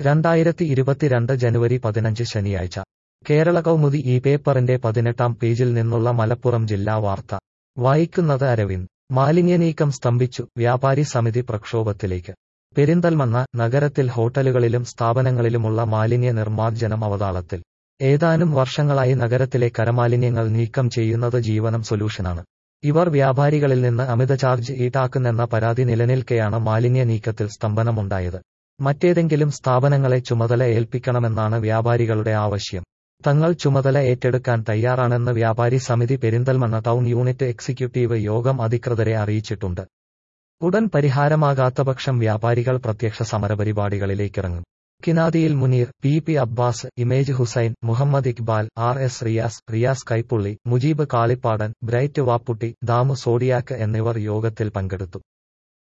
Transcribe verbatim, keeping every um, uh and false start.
രണ്ടായിരത്തി ഇരുപത്തിരണ്ട് ജനുവരി പതിനഞ്ച് ശനിയാഴ്ച കേരള കൗമുദി ഈ പേപ്പറിന്റെ പതിനെട്ടാം പേജിൽ നിന്നുള്ള മലപ്പുറം ജില്ലാ വാർത്ത വായിക്കുന്നത് അരവിന്ദ്. മാലിന്യനീക്കം സ്തംഭിച്ചു, വ്യാപാരി സമിതി പ്രക്ഷോഭത്തിലേക്ക്. പെരിന്തൽമണ്ണ നഗരത്തിൽ ഹോട്ടലുകളിലും സ്ഥാപനങ്ങളിലുമുള്ള മാലിന്യ നിർമ്മാർജ്ജനം അവതാളത്തിൽ. ഏതാനും വർഷങ്ങളായി നഗരത്തിലെ കരമാലിന്യങ്ങൾ നീക്കം ചെയ്യുന്നത് ജീവനം സൊല്യൂഷനാണ്. ഇവർ വ്യാപാരികളിൽ നിന്ന് അമിത ചാർജ് ഈടാക്കുന്നെന്ന പരാതി നിലനിൽക്കെയാണ് മാലിന്യ നീക്കത്തിൽ സ്തംഭനമുണ്ടായത്. മറ്റേതെങ്കിലും സ്ഥാപനങ്ങളെ ചുമതല ഏൽപ്പിക്കണമെന്നാണ് വ്യാപാരികളുടെ ആവശ്യം. തങ്ങൾ ചുമതല ഏറ്റെടുക്കാൻ തയ്യാറാണെന്ന് വ്യാപാരി സമിതി പെരിന്തൽമണ്ണ ടൗൺ യൂണിറ്റ് എക്സിക്യൂട്ടീവ് യോഗം അധികൃതരെ അറിയിച്ചിട്ടുണ്ട്. ഉടൻ പരിഹാരമാകാത്തപക്ഷം വ്യാപാരികൾ പ്രത്യക്ഷ സമരപരിപാടികളിലേക്കിറങ്ങും. കിനാദിയിൽ Muneer, P P Abbas, Image Hussain, Muhammad Iqbal, R S Riyas, Riyas Kaippully, Mujeeb Kalippadan, Bright Vapputty, Damu Zodiac എന്നിവർ യോഗത്തിൽ പങ്കെടുത്തു.